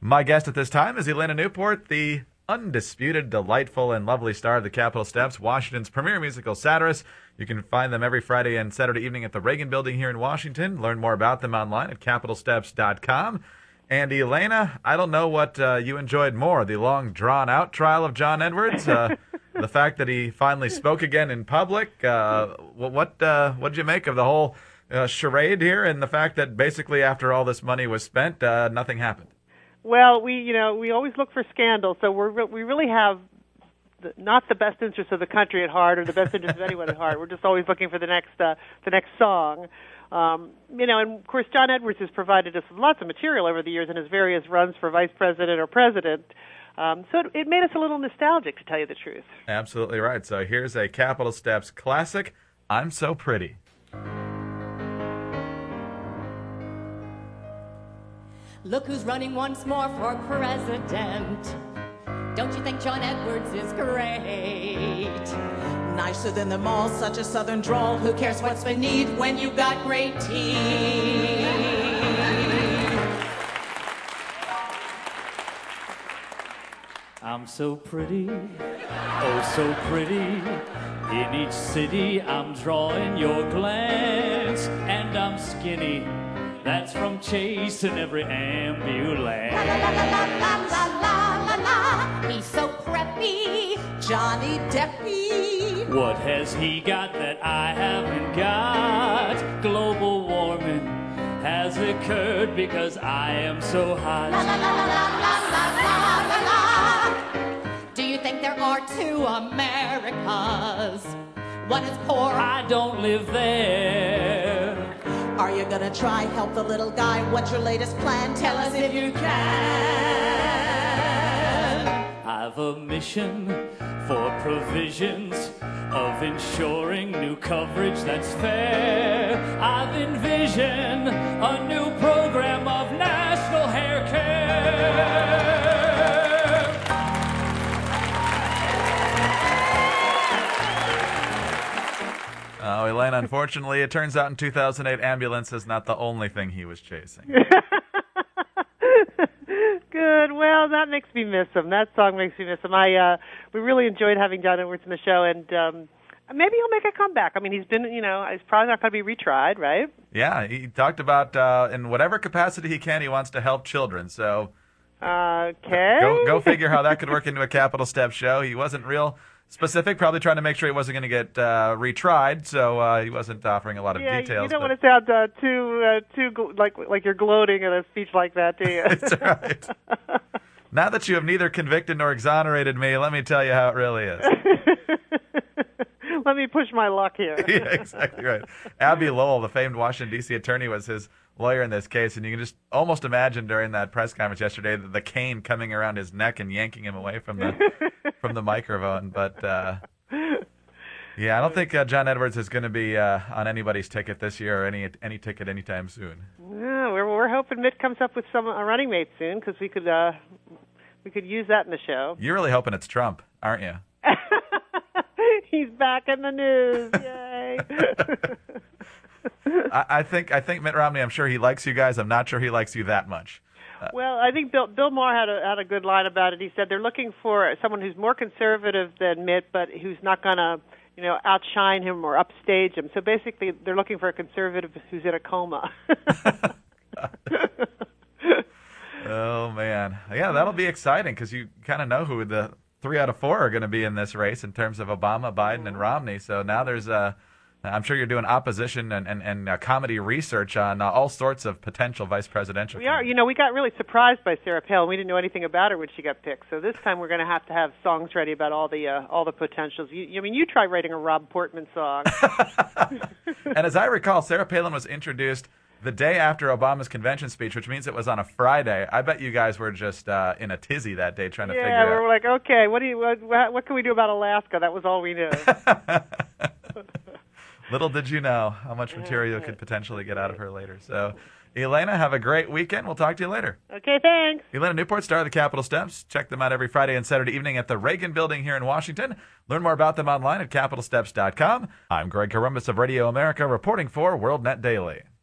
My guest at this time is Elena Newport, the undisputed, delightful, and lovely star of the Capitol Steps, Washington's premier musical satirist. You can find them every Friday and Saturday evening at the Reagan Building here in Washington. Learn more about them online at capitolsteps.com. And Elena, I don't know what you enjoyed more, the long, drawn-out trial of John Edwards, the fact that he finally spoke again in public. What did you make of the whole charade here, and the fact that basically after all this money was spent, nothing happened? Well, we always look for scandal, so we really have not the best interest of the country at heart, or the best interest of anyone at heart. We're just always looking for the next song. And of course, John Edwards has provided us with lots of material over the years in his various runs for vice president or president. So it made us a little nostalgic, to tell you the truth. Absolutely right. So here's a Capitol Steps classic, I'm So Pretty. Look who's running once more for president. Don't you think John Edwards is great? Nicer than them all, such a southern drawl. Who cares what's beneath when you got great teeth? I'm so pretty, oh so pretty. In each city I'm drawing your glance. And I'm skinny, that's from chasing every ambulance. La la la la la la la la. He's so preppy. Johnny Deppy. What has he got that I haven't got? Global warming has occurred because I am so hot. La la la la la la la la la. Do you think there are two Americas? One is poor. I don't live there. Are you gonna try help the little guy? What's your latest plan? Tell us if you can. I've a mission for provisions of ensuring new coverage that's fair. I've envisioned a new program of national hair care. Oh, Elena, unfortunately, it turns out in 2008, ambulance is not the only thing he was chasing. Good. Well, that makes me miss him. That song makes me miss him. We really enjoyed having John Edwards in the show, and maybe he'll make a comeback. I mean, he's been, he's probably not going to be retried, right? Yeah, he talked about in whatever capacity he can, he wants to help children. So, okay. Go figure how that could work into a Capitol Steps show. He wasn't real specific, probably trying to make sure he wasn't going to get retried, so he wasn't offering a lot of details. You don't want to sound too like you're gloating in a speech like that, do you? That's right. Now that you have neither convicted nor exonerated me, let me tell you how it really is. Let me push my luck here. Yeah, exactly right. Abby Lowell, the famed Washington, D.C. attorney, was his lawyer in this case, and you can just almost imagine during that press conference yesterday the cane coming around his neck and yanking him away from the microphone. But yeah, I don't think John Edwards is going to be on anybody's ticket this year or any ticket anytime soon. No, we're hoping Mitt comes up with a running mate soon, because we could use that in the show. You're really hoping it's Trump, aren't you? He's back in the news. Yay. I think Mitt Romney, I'm sure he likes you guys. I'm not sure he likes you that much. Well, I think Bill Maher had a good line about it. He said they're looking for someone who's more conservative than Mitt, but who's not going to, outshine him or upstage him. So basically, they're looking for a conservative who's in a coma. Oh, man. Yeah, that'll be exciting, because you kind of know who the 3 out of 4 are going to be in this race in terms of Obama, Biden, and Romney. So now there's I'm sure you're doing opposition and comedy research on all sorts of potential vice presidential candidates. We got really surprised by Sarah Palin. We didn't know anything about her when she got picked. So this time we're going to have songs ready about all the potentials. You try writing a Rob Portman song. And as I recall, Sarah Palin was introduced the day after Obama's convention speech, which means it was on a Friday. I bet you guys were just in a tizzy that day trying to figure out. Yeah, we were like, okay, what can we do about Alaska? That was all we knew. Little did you know how much material you could potentially get out of her later. So, Elena, have a great weekend. We'll talk to you later. Okay, thanks. Elena Newport, star of the Capitol Steps. Check them out every Friday and Saturday evening at the Reagan Building here in Washington. Learn more about them online at capitolsteps.com. I'm Greg Columbus of Radio America, reporting for WorldNet Daily.